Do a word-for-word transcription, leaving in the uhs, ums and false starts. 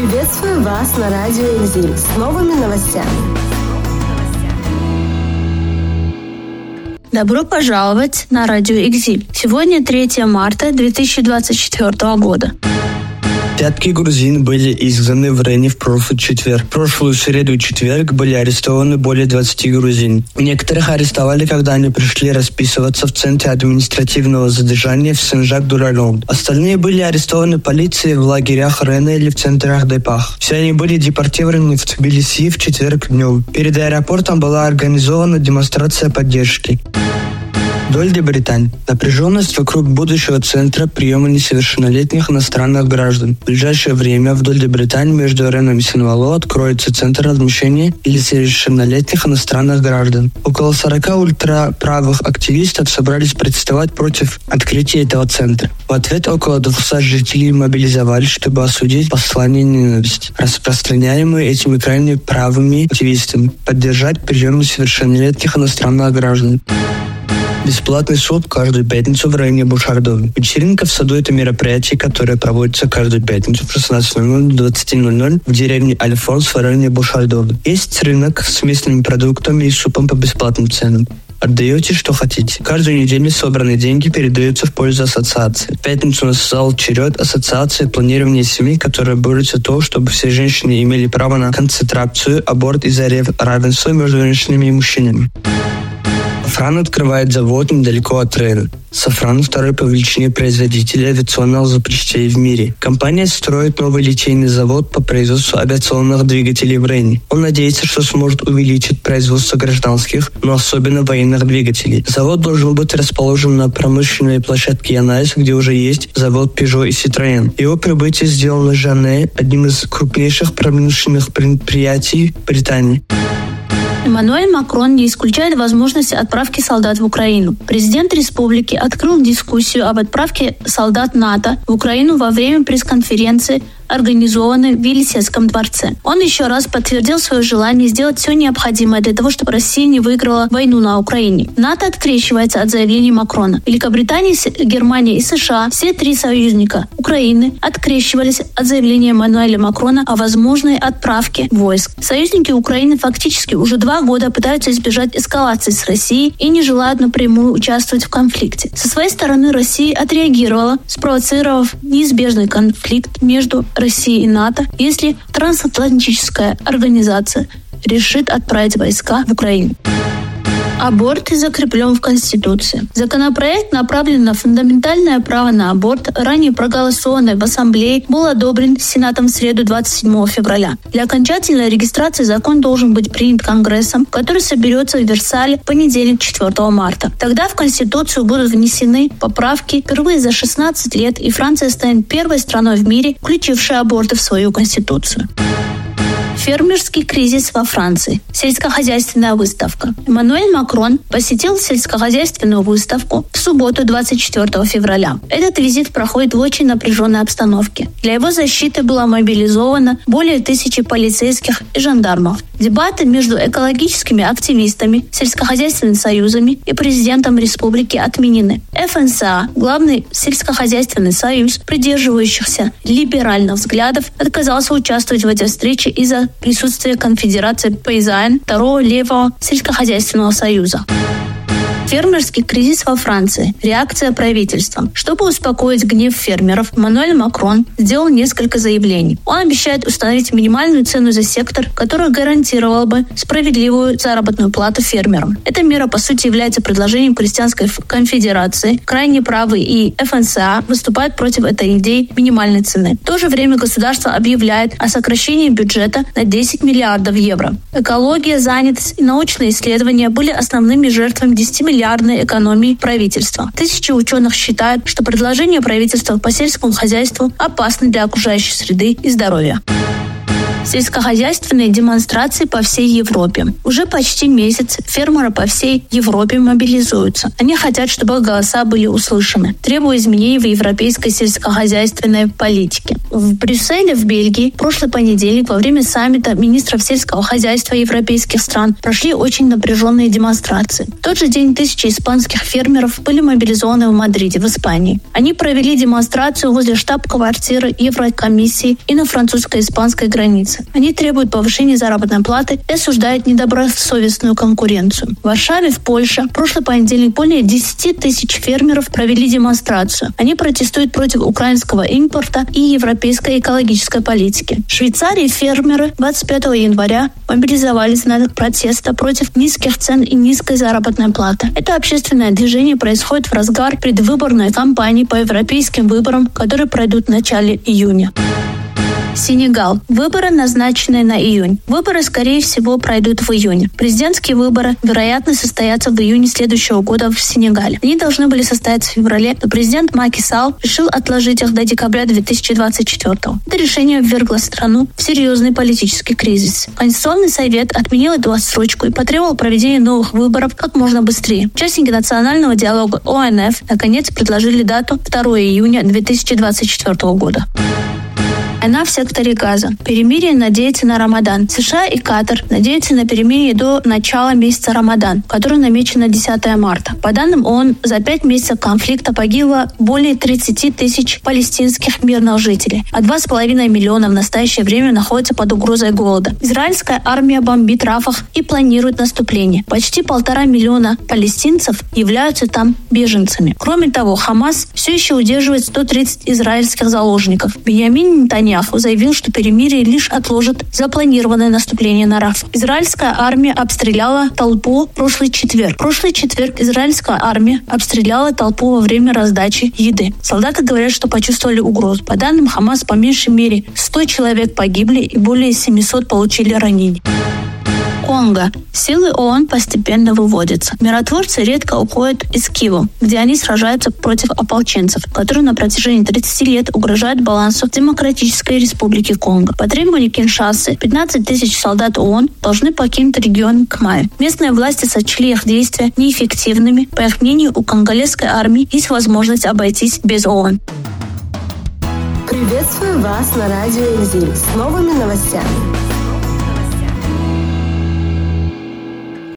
Приветствую вас на радио «Экзиль» с новыми новостями. Добро пожаловать на радио «Экзиль». Сегодня третьего марта две тысячи двадцать четвёртого года. Десятки грузин были изгнаны в Рейне в прошлый четверг. В прошлую среду и четверг были арестованы более двадцати грузин. Некоторых арестовали, когда они пришли расписываться в центре административного задержания в Сен-Жак-Ду-Роланд. Остальные были арестованы полицией в лагерях Рейна или в центрах Депах. Все они были депортированы в Тбилиси в четверг днем. Перед аэропортом была организована демонстрация поддержки. Дольде-Британь. Напряженность вокруг будущего центра приема несовершеннолетних иностранных граждан. В ближайшее время в Дольде-Британь между Реном и Сен-Вало откроется центр размещения несовершеннолетних иностранных граждан. Около сорока ультраправых активистов собрались протестовать против открытия этого центра. В ответ около двухсот жителей мобилизовались, чтобы осудить послание ненависти, распространяемые этими крайне правыми активистами, поддержать прием несовершеннолетних иностранных граждан. Бесплатный суд каждую пятницу в районе Бушардове. Вечеринка в саду – это мероприятие, которое проводится каждую пятницу в шестнадцать ноль ноль до двадцати ноль ноль в деревне Альфонс в районе Бушардове. Есть рынок с местными продуктами и супом по бесплатным ценам. Отдаете, что хотите. Каждую неделю собранные деньги передаются в пользу ассоциации. В пятницу настал черед ассоциации планирования семьи, которая борется за то, чтобы все женщины имели право на концентрацию, аборт из-за равенства между женщинами и мужчинами. Сафран открывает завод недалеко от Рейна. Сафран – второй по величине производитель авиационных запчастей в мире. Компания строит новый литейный завод по производству авиационных двигателей в Рейне. Он надеется, что сможет увеличить производство гражданских, но особенно военных двигателей. Завод должен быть расположен на промышленной площадке Янайс, где уже есть завод Peugeot и Citroën. Его прибытие сделано Жанне, одним из крупнейших промышленных предприятий Британии. Эммануэль Макрон не исключает возможности отправки солдат в Украину. Президент республики открыл дискуссию об отправке солдат НАТО в Украину во время пресс-конференции, организованной в Елисейском дворце. Он еще раз подтвердил свое желание сделать все необходимое для того, чтобы Россия не выиграла войну на Украине. НАТО открещивается от заявлений Макрона. Великобритания, Германия и США, все три союзника Украины, открещивались от заявления Эммануэля Макрона о возможной отправке войск. Союзники Украины фактически уже два года пытаются избежать эскалации с Россией и не желают напрямую участвовать в конфликте. Со своей стороны Россия отреагировала, спровоцировав неизбежный конфликт между России и НАТО, если трансатлантическая организация решит отправить войска в Украину. Аборт закреплен в Конституции. Законопроект направлен на фундаментальное право на аборт, ранее проголосованный в Ассамблее, был одобрен Сенатом в среду двадцать седьмого февраля. Для окончательной регистрации закон должен быть принят Конгрессом, который соберется в Версале в понедельник, четвёртого марта. Тогда в Конституцию будут внесены поправки впервые за шестнадцать лет, и Франция станет первой страной в мире, включившей аборты в свою Конституцию. Фермерский кризис во Франции. Сельскохозяйственная выставка. Эммануэль Макрон посетил сельскохозяйственную выставку в субботу, двадцать четвёртого февраля. Этот визит проходит в очень напряженной обстановке. Для его защиты было мобилизовано более тысячи полицейских и жандармов. Дебаты между экологическими активистами, сельскохозяйственными союзами и президентом республики отменены. эф эн эс а, главный сельскохозяйственный союз, придерживающихся либеральных взглядов, отказался участвовать в этой встрече из-за присутствия конфедерации Пейзан, второго левого сельскохозяйственного союза. Фермерский кризис во Франции. Реакция правительства. Чтобы успокоить гнев фермеров, Эммануэль Макрон сделал несколько заявлений. Он обещает установить минимальную цену за сектор, которая гарантировала бы справедливую заработную плату фермерам. Эта мера, по сути, является предложением крестьянской конфедерации. Крайне правые и эф эн эс а выступают против этой идеи минимальной цены. В то же время государство объявляет о сокращении бюджета на десять миллиардов евро. Экология, занятость и научные исследования были основными жертвами десятимиллиардной экономии правительства. Тысячи ученых считают, что предложения правительства по сельскому хозяйству опасны для окружающей среды и здоровья. Сельскохозяйственные демонстрации по всей Европе. Уже почти месяц фермеры по всей Европе мобилизуются. Они хотят, чтобы их голоса были услышаны, требуя изменений в европейской сельскохозяйственной политике. В Брюсселе, в Бельгии, в прошлый понедельник во время саммита министров сельского хозяйства европейских стран прошли очень напряженные демонстрации. В тот же день тысячи испанских фермеров были мобилизованы в Мадриде, в Испании. Они провели демонстрацию возле штаб-квартиры Еврокомиссии и на французско-испанской границе. Они требуют повышения заработной платы и осуждают недобросовестную конкуренцию. В Варшаве, в Польше, в прошлый понедельник более десять тысяч фермеров провели демонстрацию. Они протестуют против украинского импорта и европейской экологической политики. В Швейцарии фермеры двадцать пятого января мобилизовались в знак протеста против низких цен и низкой заработной платы. Это общественное движение происходит в разгар предвыборной кампании по европейским выборам, которые пройдут в начале июня. Сенегал. Выборы назначены на июнь. Выборы, скорее всего, пройдут в июне. Президентские выборы, вероятно, состоятся в июне следующего года в Сенегале. Они должны были состояться в феврале, но президент Маки Салл решил отложить их до декабря две тысячи двадцать четвёртого. Это решение ввергло страну в серьезный политический кризис. Конституционный совет отменил эту отсрочку и потребовал проведения новых выборов как можно быстрее. Участники национального диалога О Н Ф наконец предложили дату второго июня две тысячи двадцать четвёртого года. Война в секторе Газа. Перемирие надеется на Рамадан. США и Катар надеются на перемирие до начала месяца Рамадан, который намечен на десятое марта. По данным ООН, за пять месяцев конфликта погибло более тридцать тысяч палестинских мирных жителей, а два с половиной миллиона в настоящее время находятся под угрозой голода. Израильская армия бомбит Рафах и планирует наступление. Почти полтора миллиона палестинцев являются там беженцами. Кроме того, Хамас все еще удерживает сто тридцать израильских заложников. Беньямин Нетаньяху заявил, что перемирие лишь отложит запланированное наступление на Раф. Израильская армия обстреляла толпу в прошлый четверг. В прошлый четверг израильская армия обстреляла толпу во время раздачи еды. Солдаты говорят, что почувствовали угрозу. По данным Хамас, по меньшей мере сто человек погибли и более семисот получили ранения. Конго. Силы ООН постепенно выводятся. Миротворцы редко уходят из Киву, где они сражаются против ополченцев, которые на протяжении тридцати лет угрожают балансу Демократической Республики Конго. По требованию Киншасы, пятнадцать тысяч солдат ООН должны покинуть регион к маю. Местные власти сочли их действия неэффективными. По их мнению, у конголезской армии есть возможность обойтись без ООН. Приветствую вас на радио Экзиль с новыми новостями.